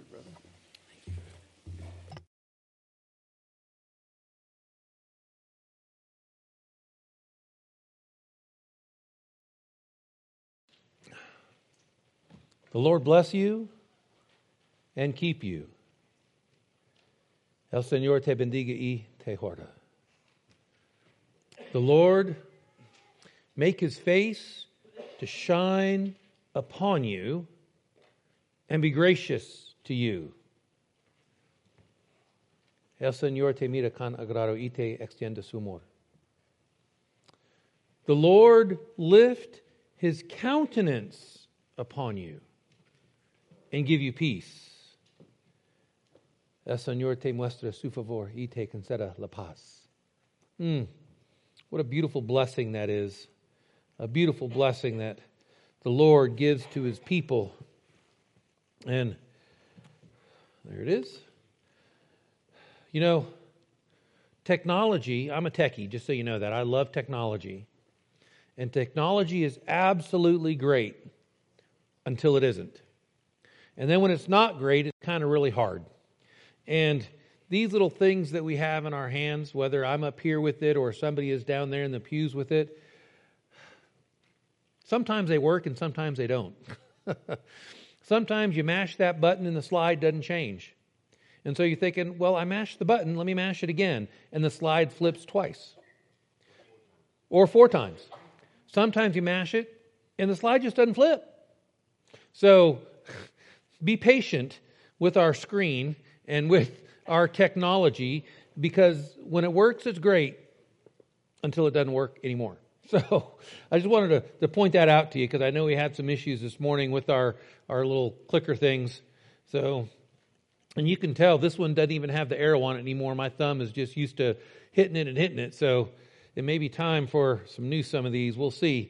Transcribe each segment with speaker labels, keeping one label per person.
Speaker 1: word, brother.
Speaker 2: The Lord bless you and keep you. El Señor te bendiga y te guarda. The Lord make his face to shine upon you and be gracious to you. El Señor te mira con agrado y te extienda su amor. The Lord lift his countenance upon you and give you peace. El Señor te muestra su favor y te conceda la paz. What a beautiful blessing that is. A beautiful blessing that the Lord gives to his people. And there it is. You know, technology, I'm a techie, just so you know that. I love technology. And technology is absolutely great until it isn't. And then when it's not great, it's kind of really hard. And these little things that we have in our hands, whether I'm up here with it or somebody is down there in the pews with it, sometimes they work and sometimes they don't. Sometimes you mash that button and the slide doesn't change. And so you're thinking, well, I mashed the button, let me mash it again. And the slide flips twice. Or 4 times. Sometimes you mash it and the slide just doesn't flip. So be patient with our screen and with our technology, because when it works, it's great until it doesn't work anymore. So I just wanted to point that out to you, because I know we had some issues this morning with our little clicker things. So, and you can tell this one doesn't even have the arrow on it anymore. My thumb is just used to hitting it. So it may be time for some of these. We'll see.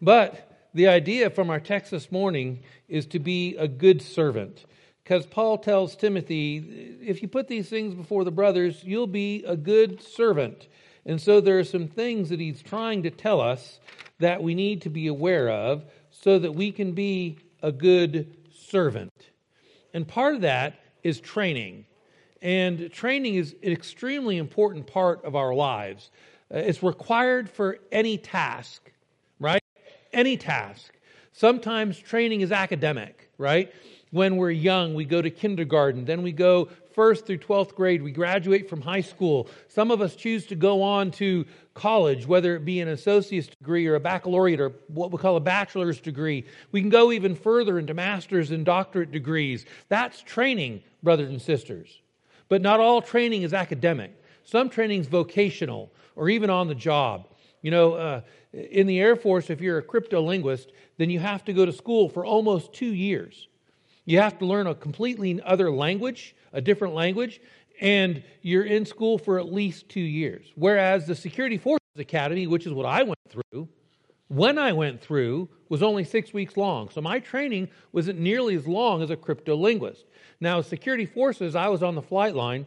Speaker 2: But the idea from our text this morning is to be a good servant. Because Paul tells Timothy, if you put these things before the brothers, you'll be a good servant. And so there are some things that he's trying to tell us that we need to be aware of so that we can be a good servant. And part of that is training. And training is an extremely important part of our lives. It's required for any task, right? Any task. Sometimes training is academic, right? When we're young, we go to kindergarten, then we go 1st through 12th grade, we graduate from high school. Some of us choose to go on to college, whether it be an associate's degree or a baccalaureate or what we call a bachelor's degree. We can go even further into master's and doctorate degrees. That's training, brothers and sisters. But not all training is academic. Some training is vocational or even on the job. You know, in the Air Force, if you're a cryptolinguist, then you have to go to school for almost 2 years. You have to learn a completely other language, a different language, and you're in school for at least 2 years. Whereas the Security Forces Academy, which is what I went through, when I went through, was only 6 weeks long. So my training wasn't nearly as long as a cryptolinguist. Now, Security Forces, I was on the flight line.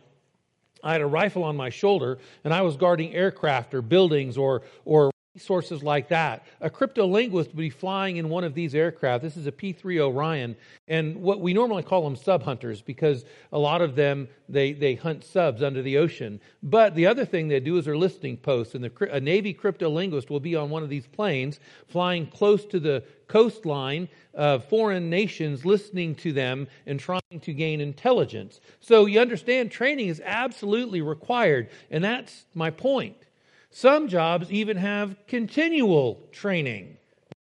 Speaker 2: I had a rifle on my shoulder, and I was guarding aircraft or buildings or resources like that. A cryptolinguist would be flying in one of these aircraft. This is a P-3 Orion, and what we normally call them sub-hunters, because a lot of them, they hunt subs under the ocean. But the other thing they do is their listening posts, and a Navy cryptolinguist will be on one of these planes flying close to the coastline of foreign nations, listening to them and trying to gain intelligence. So you understand, training is absolutely required, and that's my point. Some jobs even have continual training.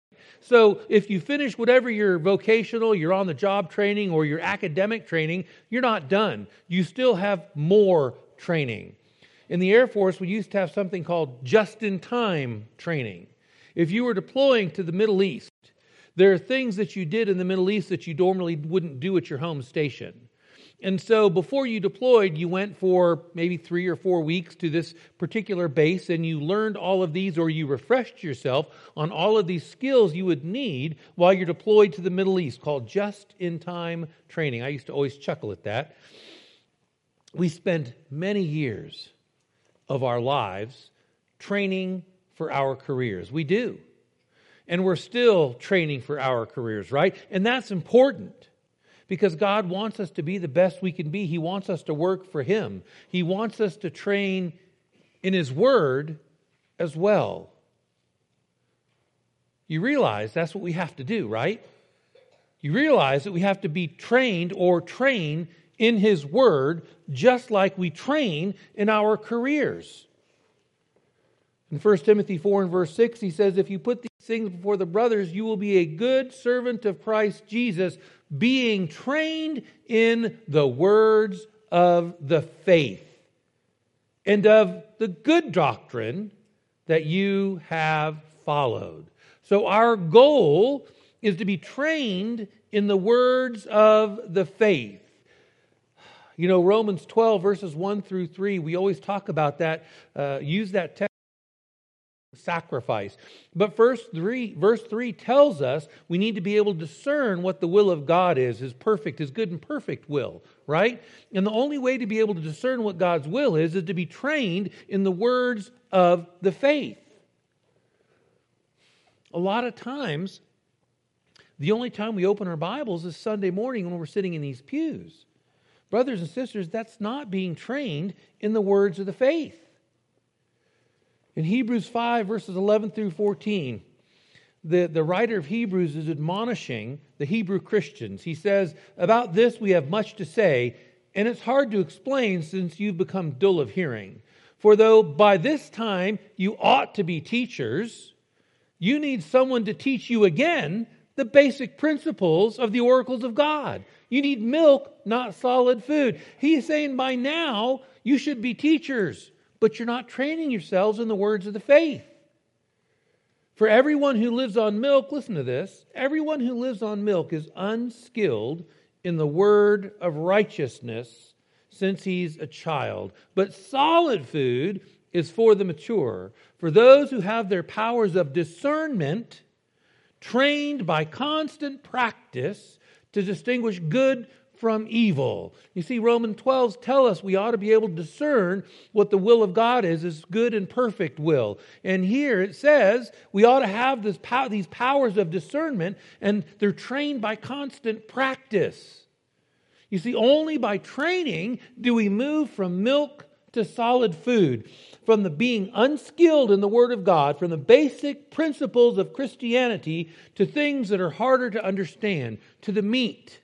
Speaker 2: So if you finish whatever your vocational, your on-the-job training, or your academic training, you're not done. You still have more training. In the Air Force, we used to have something called just-in-time training. If you were deploying to the Middle East, there are things that you did in the Middle East that you normally wouldn't do at your home station. And so before you deployed, you went for maybe 3 or 4 weeks to this particular base, and you learned all of these, or you refreshed yourself on all of these skills you would need while you're deployed to the Middle East, called just-in-time training. I used to always chuckle at that. We spend many years of our lives training for our careers. We do. And we're still training for our careers, right? And that's important. because God wants us to be the best we can be. He wants us to work for Him. He wants us to train in His Word as well. You realize that's what we have to do, right? You realize that we have to be trained or train in His Word just like we train in our careers. In 1 Timothy 4 and verse 6, he says, if you put these things before the brothers, you will be a good servant of Christ Jesus, being trained in the words of the faith and of the good doctrine that you have followed. So our goal is to be trained in the words of the faith. You know, Romans 12 verses 1 through 3, we always talk about that, use that text. Sacrifice. But verse 3 tells us we need to be able to discern what the will of God is, His perfect, His good and perfect will, right? And the only way to be able to discern what God's will is to be trained in the words of the faith. A lot of times, the only time we open our Bibles is Sunday morning when we're sitting in these pews. Brothers and sisters, that's not being trained in the words of the faith. In Hebrews 5, verses 11 through 14, the writer of Hebrews is admonishing the Hebrew Christians. He says, about this we have much to say, and it's hard to explain since you've become dull of hearing. For though by this time you ought to be teachers, you need someone to teach you again the basic principles of the oracles of God. You need milk, not solid food. He's saying by now you should be teachers, but you're not training yourselves in the words of the faith. For everyone who lives on milk, listen to this, everyone who lives on milk is unskilled in the word of righteousness since he's a child. But solid food is for the mature, for those who have their powers of discernment trained by constant practice to distinguish good from evil. You see, Romans 12 tells us we ought to be able to discern what the will of God is good and perfect will. And here it says we ought to have these powers of discernment, and they're trained by constant practice. You see, only by training do we move from milk to solid food, from the being unskilled in the Word of God, from the basic principles of Christianity to things that are harder to understand, to the meat.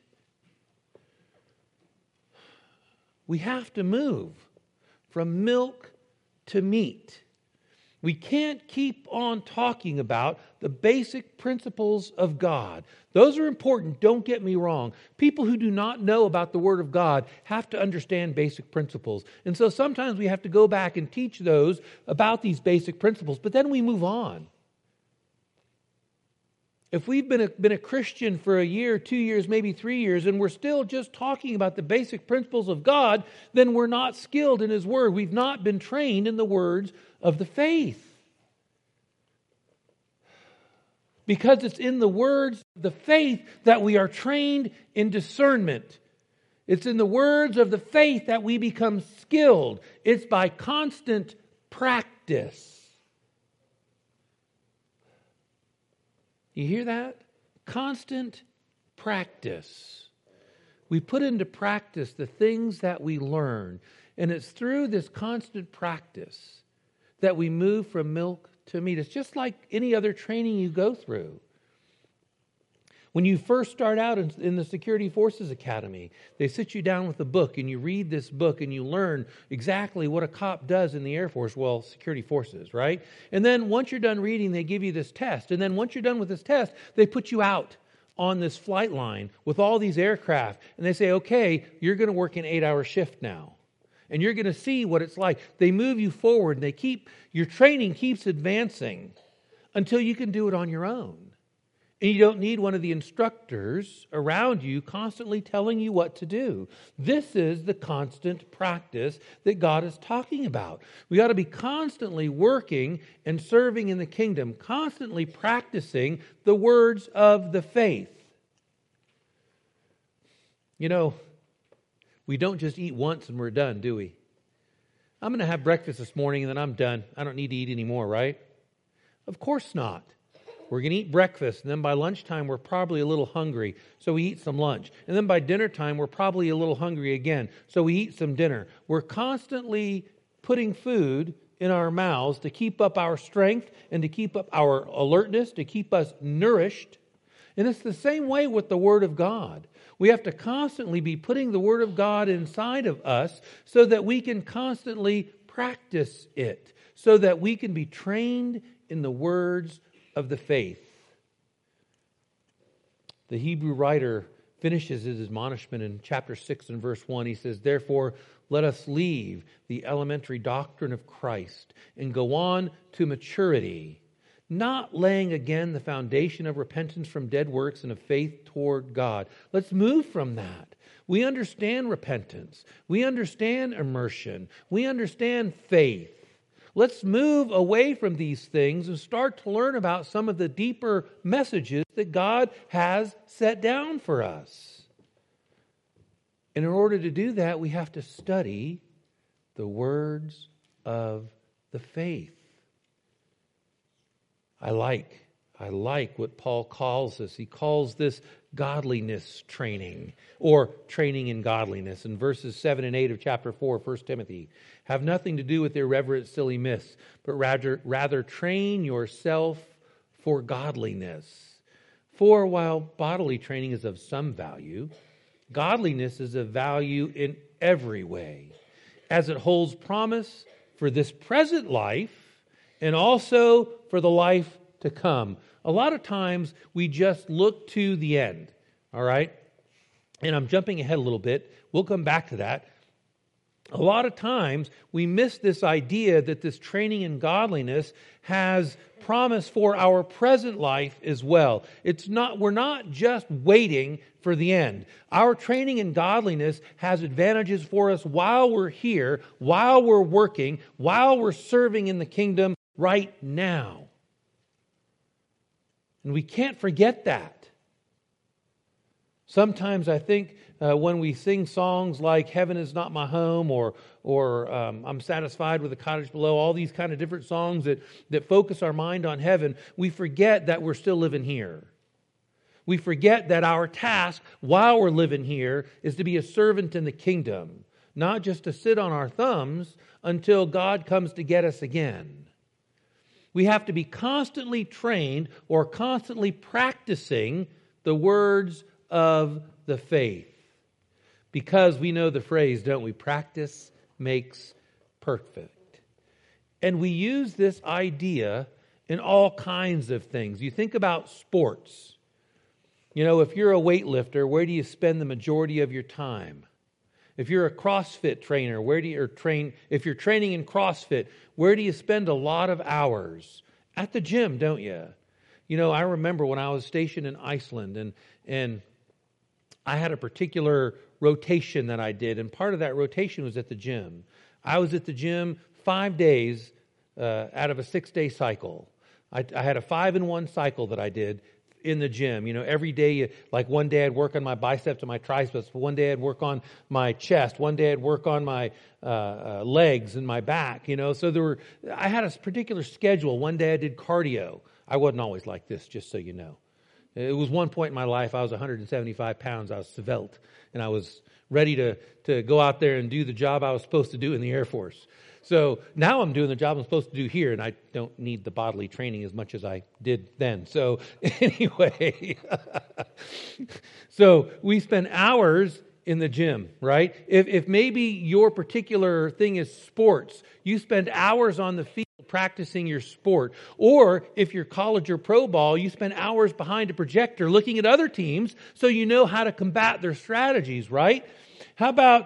Speaker 2: We have to move from milk to meat. We can't keep on talking about the basic principles of God. Those are important, don't get me wrong. People who do not know about the Word of God have to understand basic principles. And so sometimes we have to go back and teach those about these basic principles, but then we move on. If we've been a Christian for a year, 2 years, maybe 3 years, and we're still just talking about the basic principles of God, then we're not skilled in His Word. We've not been trained in the words of the faith. Because it's in the words of the faith that we are trained in discernment. It's in the words of the faith that we become skilled. It's by constant practice. You hear that? Constant practice. We put into practice the things that we learn. And it's through this constant practice that we move from milk to meat. It's just like any other training you go through. When you first start out in the Security Forces Academy, they sit you down with a book and you read this book and you learn exactly what a cop does in the Air Force, well, security forces, right? And then once you're done reading, they give you this test. And then once you're done with this test, they put you out on this flight line with all these aircraft. And they say, okay, you're going to work an 8-hour shift now. And you're going to see what it's like. They move you forward and your training keeps advancing until you can do it on your own. And you don't need one of the instructors around you constantly telling you what to do. This is the constant practice that God is talking about. We ought to be constantly working and serving in the kingdom, constantly practicing the words of the faith. You know, we don't just eat once and we're done, do we? I'm going to have breakfast this morning and then I'm done. I don't need to eat anymore, right? Of course not. We're going to eat breakfast, and then by lunchtime, we're probably a little hungry, so we eat some lunch. And then by dinner time, we're probably a little hungry again, so we eat some dinner. We're constantly putting food in our mouths to keep up our strength and to keep up our alertness, to keep us nourished. And it's the same way with the Word of God. We have to constantly be putting the Word of God inside of us so that we can constantly practice it, so that we can be trained in the words of the faith. The Hebrew writer finishes his admonishment in chapter 6 and verse 1. He says, "Therefore, let us leave the elementary doctrine of Christ and go on to maturity, not laying again the foundation of repentance from dead works and of faith toward God." Let's move from that. We understand repentance. We understand immersion. We understand faith. Let's move away from these things and start to learn about some of the deeper messages that God has set down for us. And in order to do that, we have to study the words of the faith. I like what Paul calls this. He calls this godliness training, or training in godliness. In verses 7 and 8 of chapter 4, 1 Timothy, "Have nothing to do with irreverent, silly myths, but rather train yourself for godliness. For while bodily training is of some value, godliness is of value in every way, as it holds promise for this present life and also for the life to come." A lot of times we just look to the end, all right? And I'm jumping ahead a little bit. We'll come back to that. A lot of times we miss this idea that this training in godliness has promise for our present life as well. We're not just waiting for the end. Our training in godliness has advantages for us while we're here, while we're working, while we're serving in the kingdom right now. And we can't forget that. Sometimes I think when we sing songs like "Heaven is Not My Home" or "I'm Satisfied with the Cottage Below," all these kind of different songs that focus our mind on heaven, we forget that we're still living here. We forget that our task while we're living here is to be a servant in the kingdom, not just to sit on our thumbs until God comes to get us again. We have to be constantly trained or constantly practicing the words of the faith. Because we know the phrase, don't we? Practice makes perfect. And we use this idea in all kinds of things. You think about sports. You know, if you're a weightlifter, where do you spend the majority of your time? If you're a CrossFit trainer, if you're training in CrossFit, where do you spend a lot of hours? At the gym, don't you? You know, I remember when I was stationed in Iceland and I had a particular rotation that I did, and part of that rotation was at the gym. I was at the gym 5 days out of a 6-day cycle. I had a 5-in-1 cycle that I did in the gym. You know, every day, like one day I'd work on my biceps and my triceps, one day I'd work on my chest, one day I'd work on my legs and my back, you know. So I had a particular schedule. One day I did cardio. I wasn't always like this, just so you know. It was one point in my life, I was 175 pounds, I was svelte, and I was ready to go out there and do the job I was supposed to do in the Air Force. So now I'm doing the job I'm supposed to do here, and I don't need the bodily training as much as I did then. So anyway, so we spend hours in the gym, right? If maybe your particular thing is sports, you spend hours on the field practicing your sport. Or if you're college or pro ball, you spend hours behind a projector looking at other teams so you know how to combat their strategies, right? How about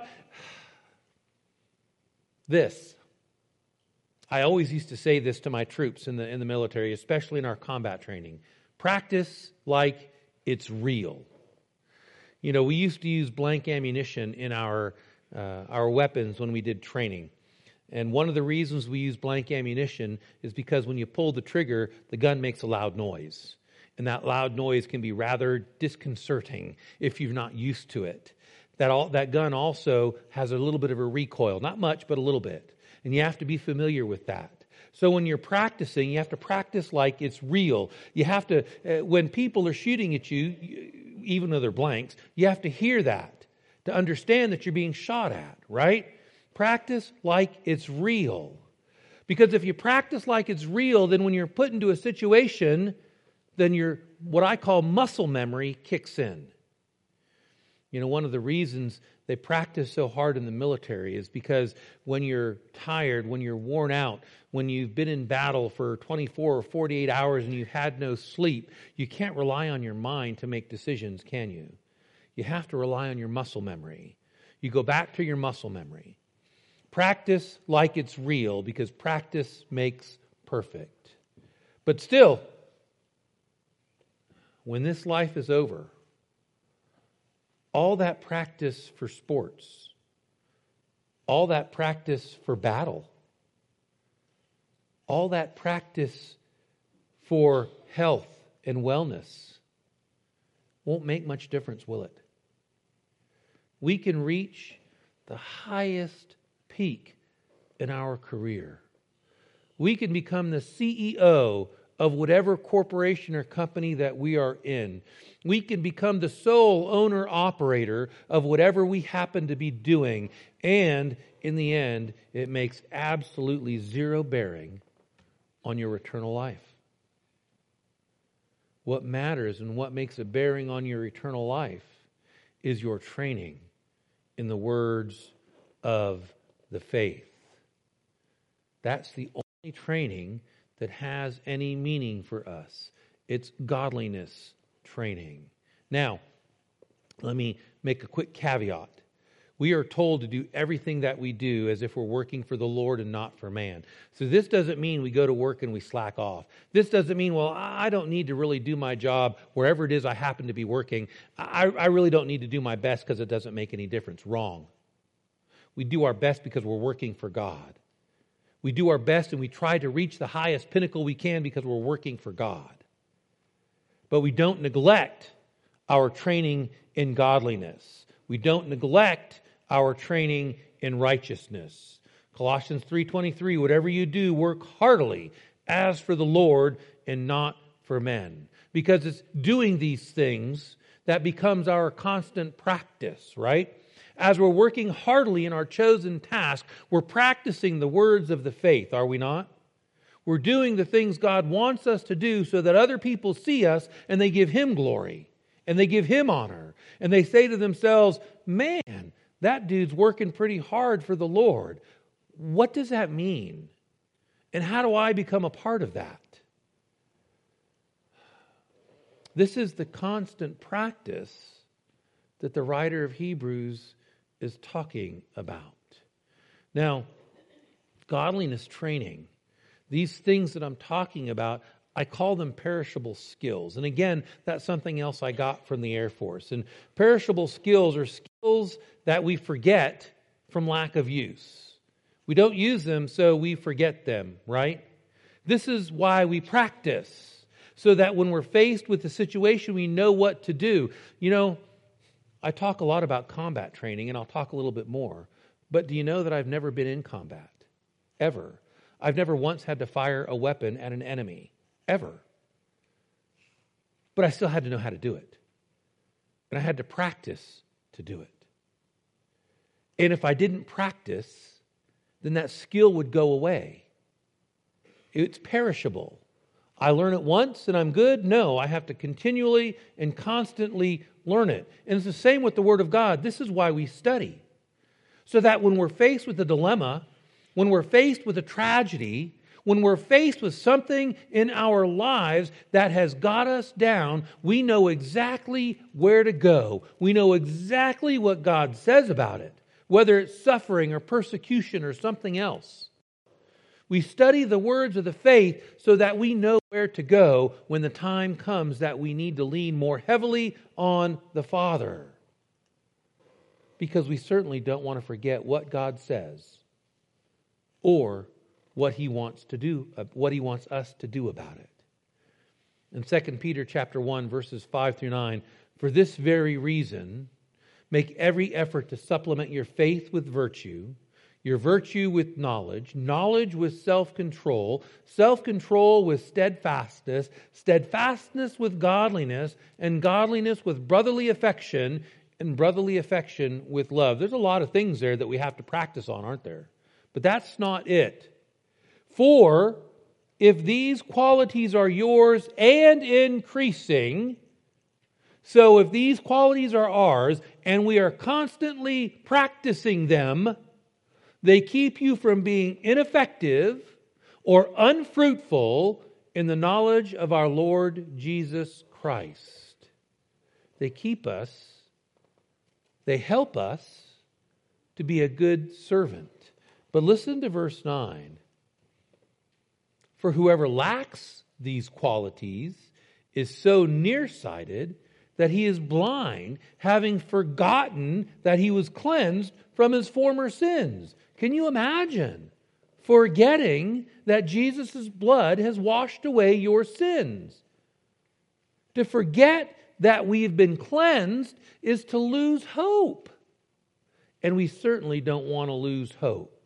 Speaker 2: this? I always used to say this to my troops in the military, especially in our combat training. Practice like it's real. You know, we used to use blank ammunition in our weapons when we did training. And one of the reasons we use blank ammunition is because when you pull the trigger, the gun makes a loud noise. And that loud noise can be rather disconcerting if you're not used to it. That gun also has a little bit of a recoil. Not much, but a little bit. And you have to be familiar with that. So when you're practicing, you have to practice like it's real. You have to, when people are shooting at you, even though they're blanks, you have to hear that to understand that you're being shot at, right? Practice like it's real. Because if you practice like it's real, then when you're put into a situation, then your, what I call muscle memory kicks in. You know, one of the reasons they practice so hard in the military is because when you're tired, when you're worn out, when you've been in battle for 24 or 48 hours and you've had no sleep, you can't rely on your mind to make decisions, can you? You have to rely on your muscle memory. You go back to your muscle memory. Practice like it's real, because practice makes perfect. But still, when this life is over, all that practice for sports, all that practice for battle, all that practice for health and wellness won't make much difference, will it? We can reach the highest peak in our career. We can become the CEO of whatever corporation or company that we are in. We can become the sole owner operator of whatever we happen to be doing. And in the end, it makes absolutely zero bearing on your eternal life. What matters and what makes a bearing on your eternal life is your training in the words of the faith. That's the only training that has any meaning for us. It's godliness training. Now, let me make a quick caveat. We are told to do everything that we do as if we're working for the Lord and not for man. So this doesn't mean we go to work and we slack off. This doesn't mean, well, I don't need to really do my job wherever it is I happen to be working. I really don't need to do my best because it doesn't make any difference. Wrong. We do our best because we're working for God. We do our best and we try to reach the highest pinnacle we can because we're working for God. But we don't neglect our training in godliness. We don't neglect our training in righteousness. Colossians 3:23, whatever you do, work heartily as for the Lord and not for men. Because it's doing these things that becomes our constant practice, right? As we're working heartily in our chosen task, we're practicing the words of the faith, are we not? We're doing the things God wants us to do so that other people see us and they give Him glory and they give Him honor. And they say to themselves, man, that dude's working pretty hard for the Lord. What does that mean? And how do I become a part of that? This is the constant practice that the writer of Hebrews is talking about. Now, godliness training, these things that I'm talking about, I call them perishable skills. And again, that's something else I got from the Air Force. And perishable skills are skills that we forget from lack of use. We don't use them, so we forget them, right? This is why we practice, so that when we're faced with a situation, we know what to do. You know, I talk a lot about combat training, and I'll talk a little bit more. But do you know that I've never been in combat? Ever. I've never once had to fire a weapon at an enemy. Ever. But I still had to know how to do it. And I had to practice to do it. And if I didn't practice, then that skill would go away. It's perishable. I learn it once and I'm good? No, I have to continually and constantly learn it. And it's the same with the Word of God. This is why we study. So that when we're faced with a dilemma, when we're faced with a tragedy, when we're faced with something in our lives that has got us down, we know exactly where to go. We know exactly what God says about it, whether it's suffering or persecution or something else. We study the words of the faith so that we know where to go when the time comes that we need to lean more heavily on the Father. Because we certainly don't want to forget what God says or what He wants to do, what He wants us to do about it. In 2 Peter chapter 1, verses 5 through 9, for this very reason, make every effort to supplement your faith with virtue, your virtue with knowledge, knowledge with self-control, self-control with steadfastness, steadfastness with godliness, and godliness with brotherly affection, and brotherly affection with love. There's a lot of things there that we have to practice on, aren't there? But that's not it. For if these qualities are yours and increasing, so if these qualities are ours and we are constantly practicing them, they keep you from being ineffective or unfruitful in the knowledge of our Lord Jesus Christ. They keep us, they help us to be a good servant. But listen to verse 9. For whoever lacks these qualities is so nearsighted that he is blind, having forgotten that he was cleansed from his former sins. Can you imagine forgetting that Jesus' blood has washed away your sins? To forget that we've been cleansed is to lose hope. And we certainly don't want to lose hope.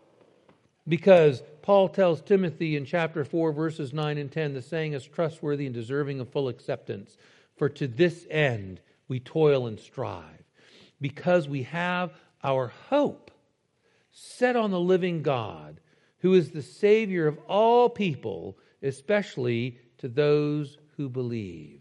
Speaker 2: Because Paul tells Timothy in chapter 4, verses 9 and 10, the saying is trustworthy and deserving of full acceptance. For to this end we toil and strive, because we have our hope set on the living God, who is the Savior of all people, especially to those who believe.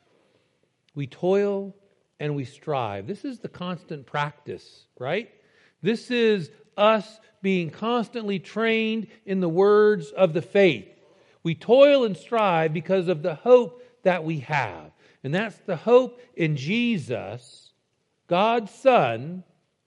Speaker 2: We toil and we strive. This is the constant practice, right? This is us being constantly trained in the words of the faith. We toil and strive because of the hope that we have. And that's the hope in Jesus, God's Son.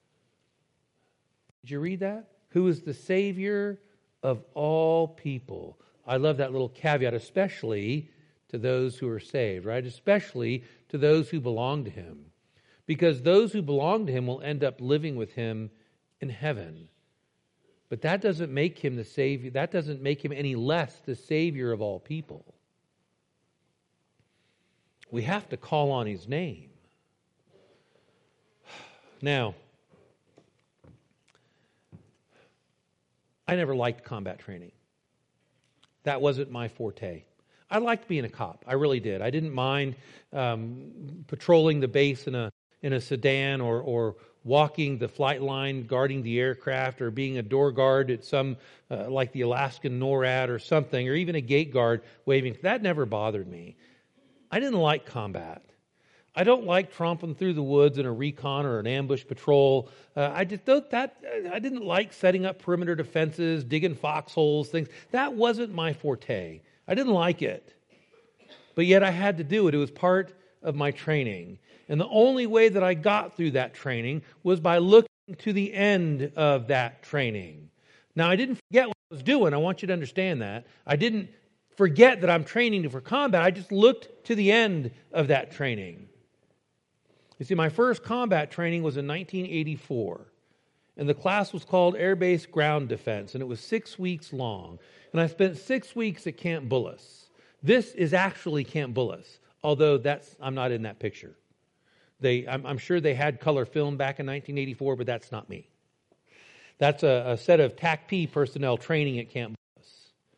Speaker 2: Did you read that? Who is the Savior of all people. I love that little caveat, especially to those who are saved, right? Especially to those who belong to Him. Because those who belong to Him will end up living with Him in heaven. But that doesn't make Him the Savior. That doesn't make Him any less the Savior of all people. We have to call on His name. Now, I never liked combat training. That wasn't my forte. I liked being a cop. I really did. I didn't mind patrolling the base in a sedan or walking the flight line, guarding the aircraft, or being a door guard at some, like the Alaskan NORAD or something, or even a gate guard waving. That never bothered me. I didn't like combat. I don't like tromping through the woods in a recon or an ambush patrol. I didn't like setting up perimeter defenses, digging foxholes, things. That wasn't my forte. I didn't like it. But yet I had to do it. It was part of my training. And the only way that I got through that training was by looking to the end of that training. Now, I didn't forget what I was doing. I want you to understand that. I didn't forget that I'm training for combat. I just looked to the end of that training. You see, my first combat training was in 1984. And the class was called Air Base Ground Defense. And it was 6 weeks long. And I spent 6 weeks at Camp Bullis. This is actually Camp Bullis. Although I'm not in that picture. I'm sure they had color film back in 1984, but that's not me. That's a set of TAC-P personnel training at Camp Bullis.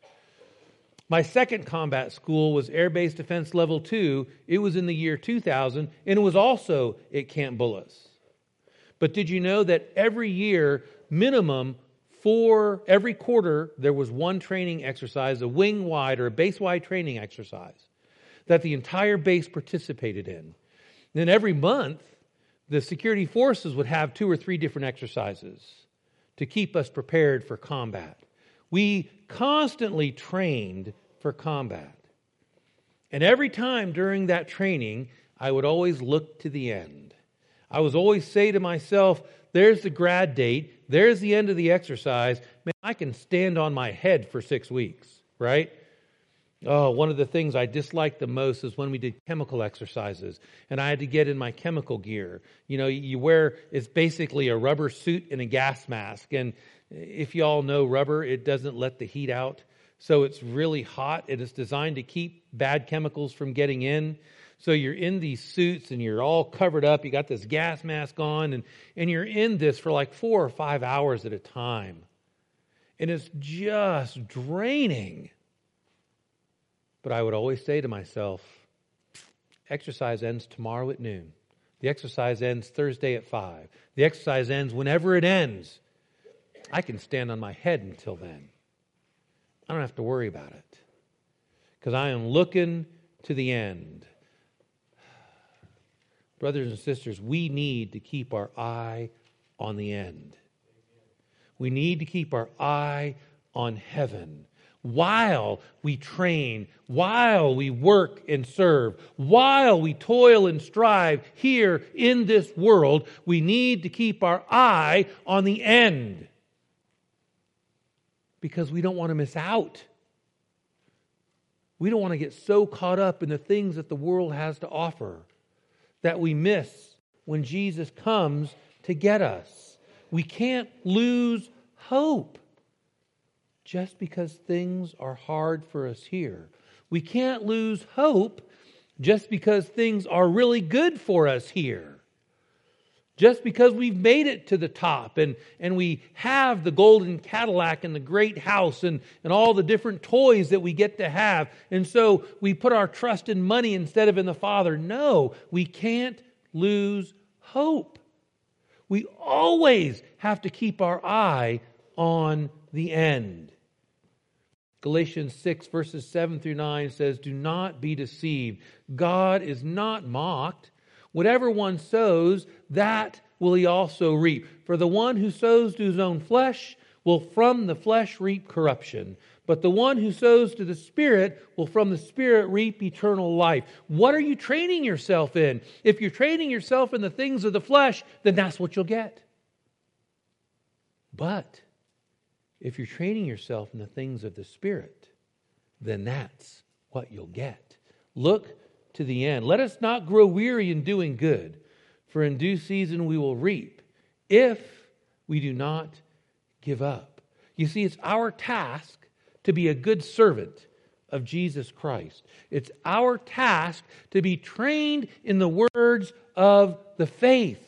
Speaker 2: My second combat school was Air Base Defense Level 2. It was in the year 2000, and it was also at Camp Bullis. But did you know that every year, minimum, for every quarter, there was one training exercise, a wing-wide or a base-wide training exercise that the entire base participated in. Then every month, the security forces would have 2 or 3 different exercises to keep us prepared for combat. We constantly trained for combat. And every time during that training, I would always look to the end. I would always say to myself, there's the grad date, there's the end of the exercise. Man, I can stand on my head for 6 weeks, right? Oh, one of the things I disliked the most is when we did chemical exercises and I had to get in my chemical gear. You know, it's basically a rubber suit and a gas mask. And if you all know rubber, it doesn't let the heat out. So it's really hot and it's designed to keep bad chemicals from getting in. So you're in these suits and you're all covered up. You got this gas mask on and you're in this for like 4 or 5 hours at a time. And it's just draining. But I would always say to myself, exercise ends tomorrow at noon. The exercise ends Thursday at 5. The exercise ends whenever it ends. I can stand on my head until then. I don't have to worry about it. Because I am looking to the end. Brothers and sisters, we need to keep our eye on the end. We need to keep our eye on heaven. While we train, while we work and serve, while we toil and strive here in this world, we need to keep our eye on the end. Because we don't want to miss out. We don't want to get so caught up in the things that the world has to offer that we miss when Jesus comes to get us. We can't lose hope just because things are hard for us here. We can't lose hope just because things are really good for us here. Just because we've made it to the top and we have the golden Cadillac and the great house and all the different toys that we get to have. And so we put our trust in money instead of in the Father. No, we can't lose hope. We always have to keep our eye on the end. Galatians 6 verses 7 through 9 says, "Do not be deceived. God is not mocked. Whatever one sows, that will he also reap. For the one who sows to his own flesh will from the flesh reap corruption. But the one who sows to the Spirit will from the Spirit reap eternal life." What are you training yourself in? If you're training yourself in the things of the flesh, then that's what you'll get. But if you're training yourself in the things of the Spirit, then that's what you'll get. Look to the end. Let us not grow weary in doing good, for in due season we will reap, if we do not give up. You see, it's our task to be a good servant of Jesus Christ. It's our task to be trained in the words of the faith.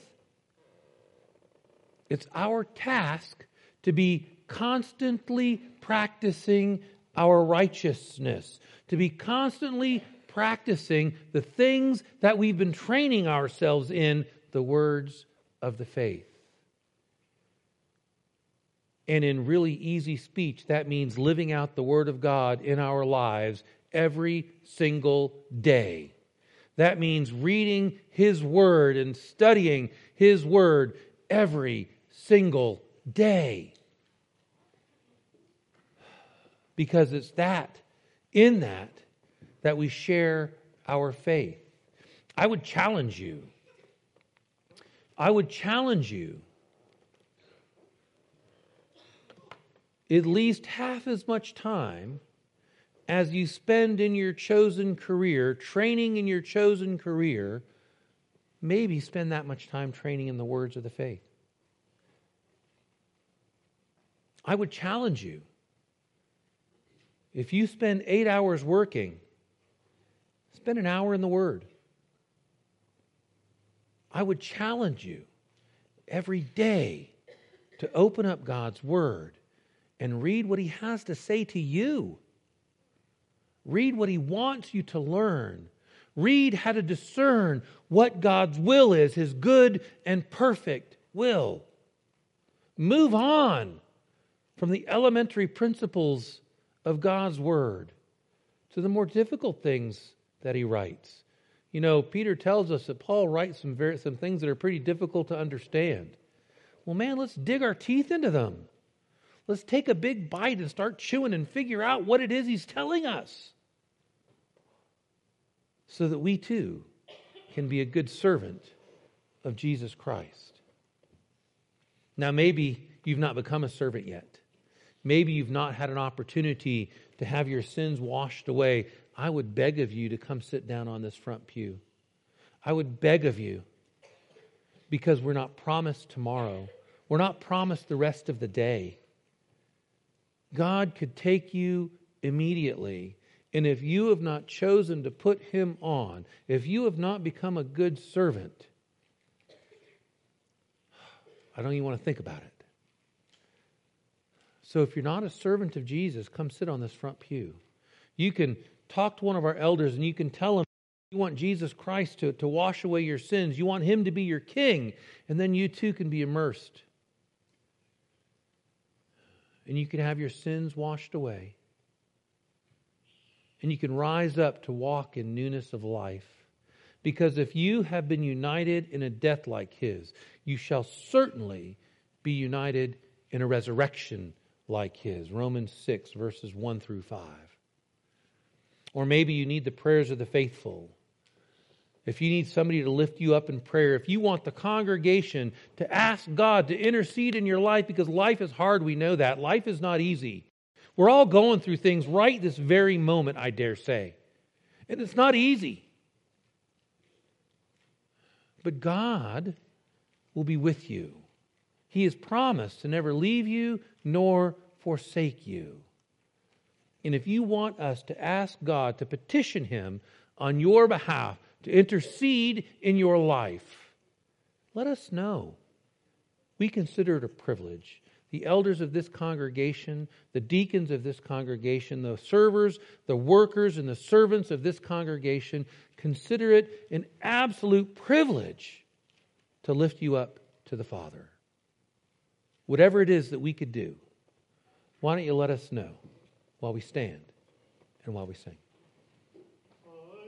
Speaker 2: It's our task to be constantly practicing our righteousness, to be constantly practicing the things that we've been training ourselves in, the words of the faith. And in really easy speech, that means living out the Word of God in our lives every single day. That means reading His Word and studying His Word every single day. Because it's in that we share our faith. I would challenge you. At least half as much time as you spend in your chosen career, training in your chosen career, maybe spend that much time training in the words of the faith. I would challenge you. If you spend 8 hours working, spend an hour in the Word. I would challenge you every day to open up God's Word and read what He has to say to you. Read what He wants you to learn. Read how to discern what God's will is, His good and perfect will. Move on from the elementary principles of God's Word to the more difficult things that He writes. You know, Peter tells us that Paul writes some things that are pretty difficult to understand. Well, man, let's dig our teeth into them. Let's take a big bite and start chewing and figure out what it is he's telling us, so that we too can be a good servant of Jesus Christ. Now, maybe you've not become a servant yet. Maybe you've not had an opportunity to have your sins washed away. I would beg of you to come sit down on this front pew. I would beg of you, because we're not promised tomorrow. We're not promised the rest of the day. God could take you immediately And if you have not chosen to put Him on, if you have not become a good servant, I don't even want to think about it. So if you're not a servant of Jesus, come sit on this front pew. You can talk to one of our elders and you can tell them you want Jesus Christ to wash away your sins. You want Him to be your king. And then you too can be immersed. And you can have your sins washed away. And you can rise up to walk in newness of life. Because if you have been united in a death like His, you shall certainly be united in a resurrection like His. Romans 6, verses 1 through 5. Or maybe you need the prayers of the faithful. If you need somebody to lift you up in prayer, if you want the congregation to ask God to intercede in your life, because life is hard, we know that. Life is not easy. We're all going through things right this very moment, I dare say. And it's not easy. But God will be with you. He has promised to never leave you nor forsake you. And if you want us to ask God to petition Him on your behalf, to intercede in your life, let us know. We consider it a privilege. The elders of this congregation, the deacons of this congregation, the servers, the workers, and the servants of this congregation consider it an absolute privilege to lift you up to the Father. Whatever it is that we could do, why don't you let us know while we stand and while we sing?